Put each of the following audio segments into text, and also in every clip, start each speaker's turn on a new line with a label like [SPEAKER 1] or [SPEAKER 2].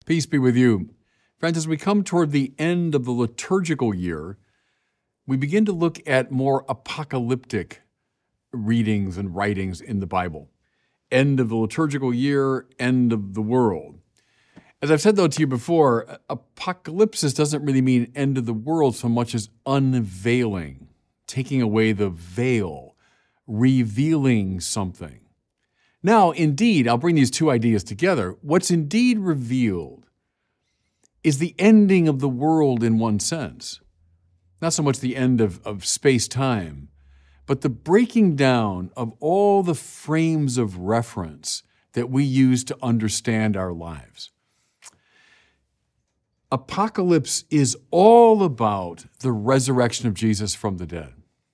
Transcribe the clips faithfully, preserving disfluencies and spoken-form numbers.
[SPEAKER 1] Peace be with you. Friends, as we come toward the end of the liturgical year, we begin to look at more apocalyptic readings and writings in the Bible. End of the liturgical year, end of the world. As I've said, though, to you before, apocalypsis doesn't really mean end of the world so much as unveiling, taking away the veil, revealing something. Now, indeed, I'll bring these two ideas together. What's indeed revealed is the ending of the world in one sense. Not so much the end of, of space-time, but the breaking down of all the frames of reference that we use to understand our lives. Apocalypse is all about the resurrection of Jesus from the dead.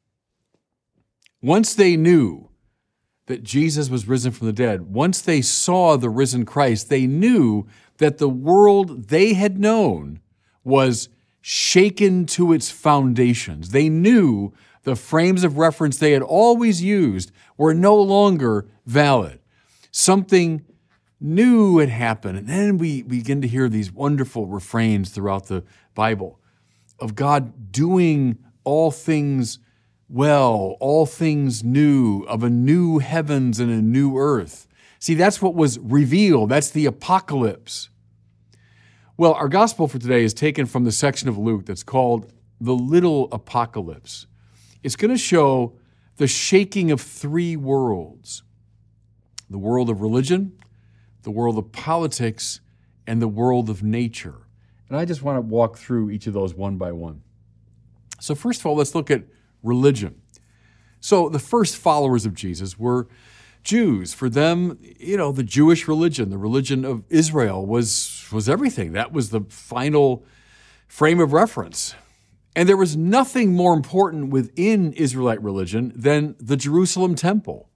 [SPEAKER 1] Once they knew that Jesus was risen from the dead, once they saw the risen Christ, they knew that the world they had known was shaken to its foundations. They knew the frames of reference they had always used were no longer valid. Something new had happened. And then we begin to hear these wonderful refrains throughout the Bible of God doing all things well, all things new, of a new heavens and a new earth. See, that's what was revealed. That's the apocalypse. Well, our gospel for today is taken from the section of Luke that's called the Little Apocalypse. It's going to show the shaking of three worlds: the world of religion, the world of politics, and the world of nature. And I just want to walk through each of those one by one. So first of all, let's look at religion. So the first followers of Jesus were Jews. For them, you know, the Jewish religion, the religion of Israel was, was everything. That was the final frame of reference. And there was nothing more important within Israelite religion than the Jerusalem temple.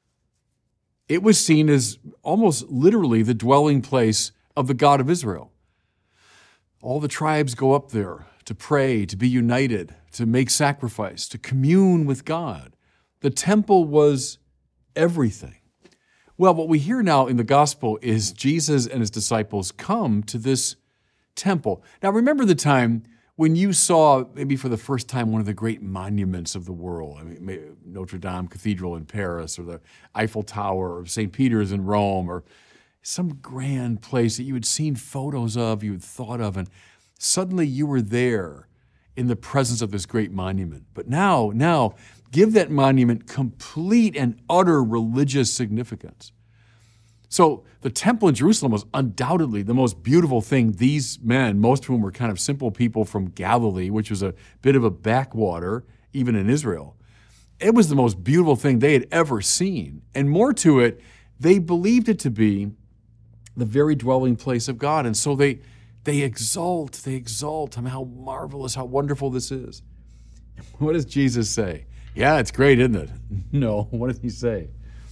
[SPEAKER 1] It was seen as almost literally the dwelling place of the God of Israel. All the tribes go up there to pray, to be united, to make sacrifice, to commune with God. The temple was everything. Well, what we hear now in the gospel is Jesus and his disciples come to this temple. Now, remember the time when you saw, maybe for the first time, one of the great monuments of the world. I mean, Notre Dame Cathedral in Paris, or the Eiffel Tower, or Saint Peter's in Rome, or some grand place that you had seen photos of, you had thought of, and suddenly you were there in the presence of this great monument. But now, now, give that monument complete and utter religious significance. So the temple in Jerusalem was undoubtedly the most beautiful thing these men, most of whom were kind of simple people from Galilee, which was a bit of a backwater, even in Israel. It was the most beautiful thing they had ever seen. And more to it, they believed it to be the very dwelling place of God. And so they they exalt, they exalt. I mean, how marvelous, how wonderful this is. What does Jesus say? Yeah, it's great, isn't it? No, what does he say?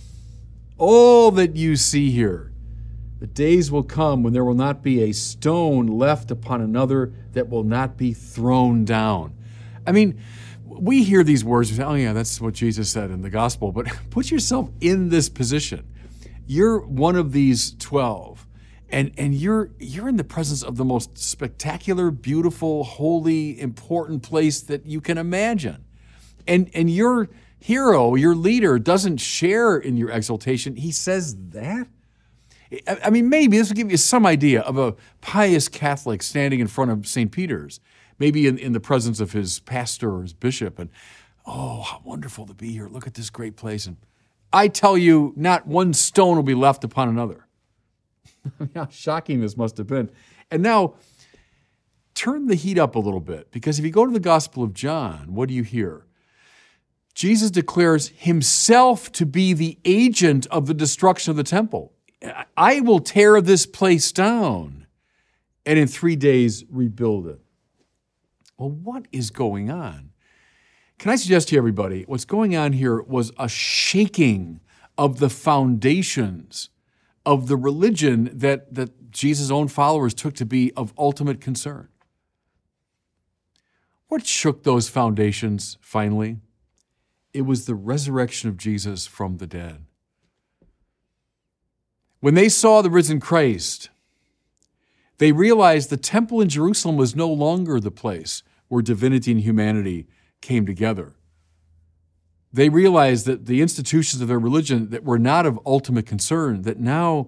[SPEAKER 1] All that you see here, the days will come when there will not be a stone left upon another that will not be thrown down. I mean, we hear these words and say, oh yeah, that's what Jesus said in the gospel, but put yourself in this position. You're one of these twelve, and, and you're, you're in the presence of the most spectacular, beautiful, holy, important place that you can imagine. And, and your hero, your leader, doesn't share in your exaltation. He says that? I mean, maybe this will give you some idea of a pious Catholic standing in front of Saint Peter's, maybe in, in the presence of his pastor or his bishop, and, oh, how wonderful to be here. Look at this great place. And I tell you, not one stone will be left upon another. How shocking this must have been. And now, turn the heat up a little bit, because if you go to the Gospel of John, what do you hear? Jesus declares himself to be the agent of the destruction of the temple. I will tear this place down and in three days rebuild it. Well, what is going on? Can I suggest to everybody, what's going on here was a shaking of the foundations of the religion that, that Jesus' own followers took to be of ultimate concern. What shook those foundations finally? It was the resurrection of Jesus from the dead. When they saw the risen Christ, They realized the temple in Jerusalem was no longer the place where divinity and humanity came together. They realized that the institutions of their religion that were not of ultimate concern, that now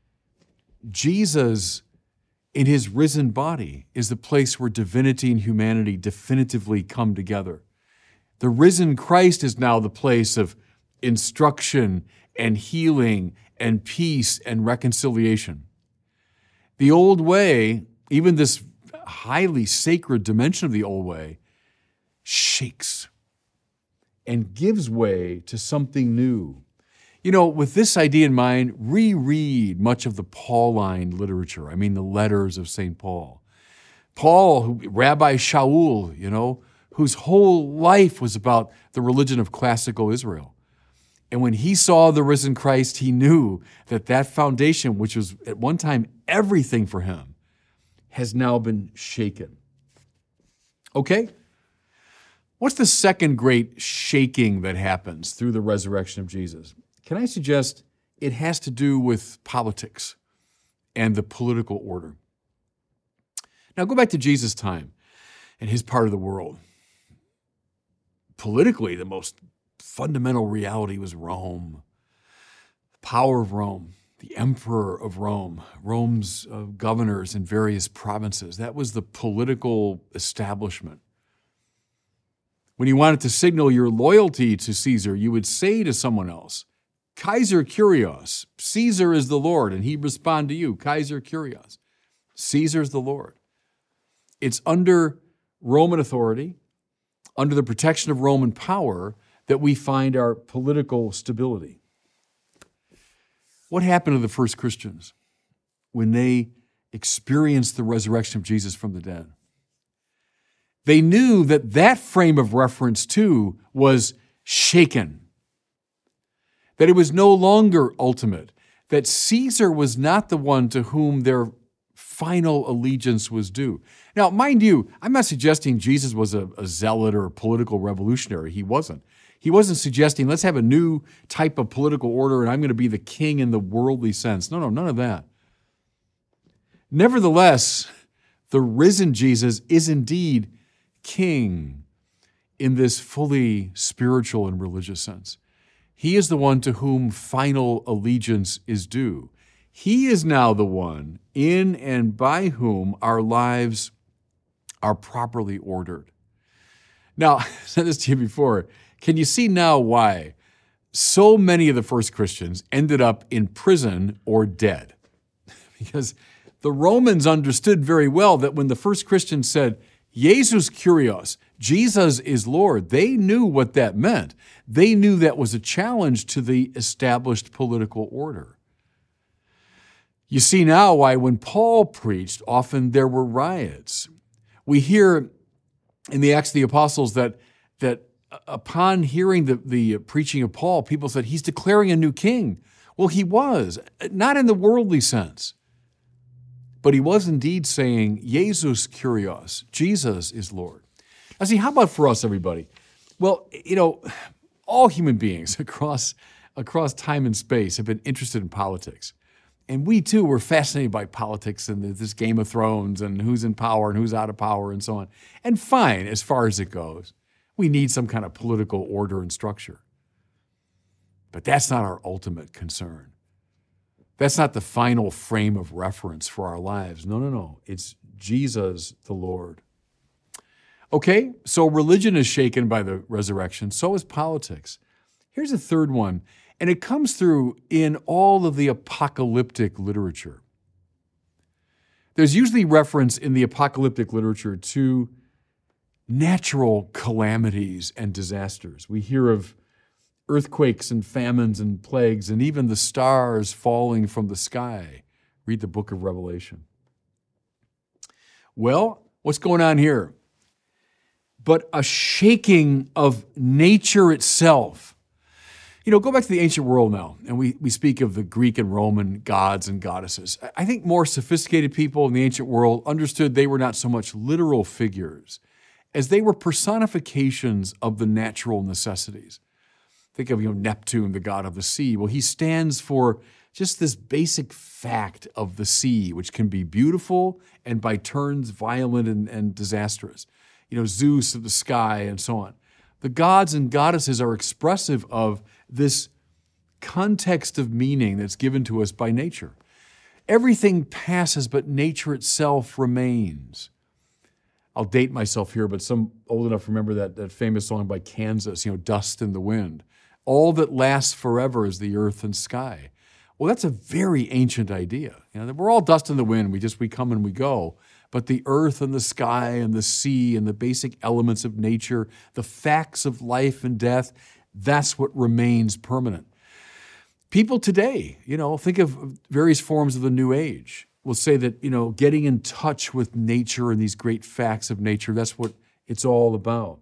[SPEAKER 1] Jesus in his risen body is the place where divinity and humanity definitively come together. The risen Christ is now the place of instruction and healing and peace and reconciliation. The old way, even this highly sacred dimension of the old way, shakes and gives way to something new. You know, with this idea in mind, reread much of the Pauline literature. I mean, the letters of Saint Paul. Paul, who, Rabbi Shaul, you know, whose whole life was about the religion of classical Israel. And when he saw the risen Christ, he knew that that foundation, which was at one time everything for him, has now been shaken. Okay? What's the second great shaking that happens through the resurrection of Jesus? Can I suggest it has to do with politics and the political order? Now go back to Jesus' time and his part of the world. Politically, the most fundamental reality was Rome, the power of Rome, the emperor of Rome, Rome's uh, governors in various provinces. That was the political establishment. When you wanted to signal your loyalty to Caesar, you would say to someone else, Kaiser Kyrios, Caesar is the Lord, and he'd respond to you, Kaiser Kyrios, Caesar's the Lord. It's under Roman authority, under the protection of Roman power, that we find our political stability. What happened to the first Christians when they experienced the resurrection of Jesus from the dead? They knew that that frame of reference too was shaken, that it was no longer ultimate, that Caesar was not the one to whom their final allegiance was due. Now, mind you, I'm not suggesting Jesus was a, a zealot or a political revolutionary. He wasn't. He wasn't suggesting, let's have a new type of political order and I'm going to be the king in the worldly sense. No, no, none of that. Nevertheless, the risen Jesus is indeed king in this fully spiritual and religious sense. He is the one to whom final allegiance is due. He is now the one in and by whom our lives are properly ordered. Now, I said this to you before. Can you see now why so many of the first Christians ended up in prison or dead? Because the Romans understood very well that when the first Christians said, Jesus Kyrios, Jesus is Lord, they knew what that meant. They knew that was a challenge to the established political order. You see now why when Paul preached, often there were riots. We hear in the Acts of the Apostles that, that upon hearing the, the preaching of Paul, people said, he's declaring a new king. Well, he was, not in the worldly sense, but he was indeed saying, Jesus Kyrios, Jesus is Lord. Now see, how about for us, everybody? Well, you know, all human beings across, across time and space have been interested in politics. And we too were fascinated by politics and this Game of Thrones and who's in power and who's out of power and so on. And fine, as far as it goes. We need some kind of political order and structure. But that's not our ultimate concern. That's not the final frame of reference for our lives. No, no, no. It's Jesus the Lord. Okay, so religion is shaken by the resurrection. So is politics. Here's a third one. And it comes through in all of the apocalyptic literature. There's usually reference in the apocalyptic literature to natural calamities and disasters. We hear of earthquakes and famines and plagues and even the stars falling from the sky. Read the book of Revelation. Well, what's going on here? But a shaking of nature itself. You know, go back to the ancient world now, and we, we speak of the Greek and Roman gods and goddesses. I think more sophisticated people in the ancient world understood they were not so much literal figures as they were personifications of the natural necessities. Think of, you know, Neptune, the god of the sea. Well, he stands for just this basic fact of the sea, which can be beautiful and by turns violent and, and disastrous. You know, Zeus of the sky and so on. The gods and goddesses are expressive of this context of meaning that's given to us by nature. Everything passes, but nature itself remains. I'll date myself here, but some old enough to remember that, that famous song by Kansas, you know, Dust in the Wind. All that lasts forever is the earth and sky. Well, that's a very ancient idea. You know, that we're all dust in the wind. We just, we come and we go. But the earth and the sky and the sea and the basic elements of nature, the facts of life and death, that's what remains permanent. People today, you know, think of various forms of the New Age, will say that, you know, getting in touch with nature and these great facts of nature, that's what it's all about.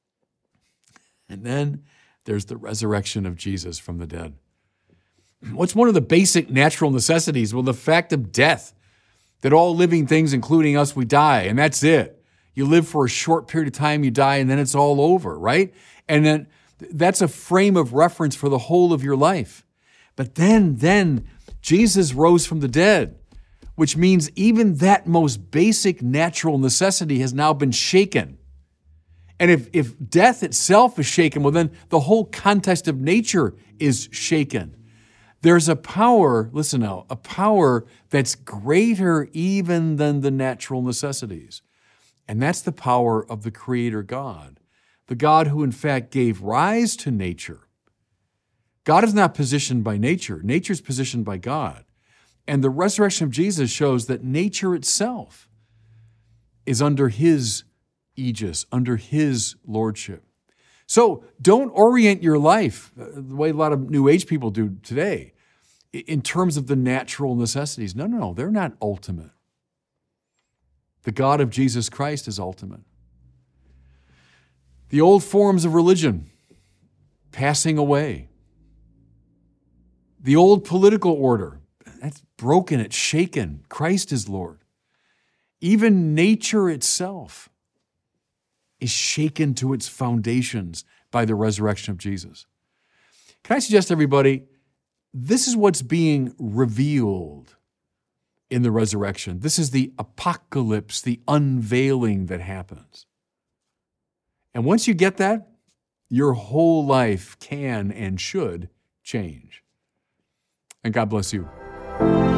[SPEAKER 1] And then there's the resurrection of Jesus from the dead. What's one of the basic natural necessities? Well, the fact of death, that all living things, including us, we die, and that's it. You live for a short period of time, you die, and then it's all over, right? And then that's a frame of reference for the whole of your life. But then, then Jesus rose from the dead, which means even that most basic natural necessity has now been shaken. And if, if death itself is shaken, well, then the whole context of nature is shaken. There's a power, listen now, a power that's greater even than the natural necessities. And that's the power of the Creator God, the God who in fact gave rise to nature. God is not positioned by nature. Nature is positioned by God. And the resurrection of Jesus shows that nature itself is under His aegis, under His lordship. So don't orient your life the way a lot of New Age people do today in terms of the natural necessities. No, no, no, they're not ultimate. The God of Jesus Christ is ultimate. The old forms of religion passing away. The old political order, that's broken, it's shaken. Christ is Lord. Even nature itself is shaken to its foundations by the resurrection of Jesus. Can I suggest to everybody, this is what's being revealed in the resurrection. This is the apocalypse, the unveiling that happens. And once you get that, your whole life can and should change. And God bless you.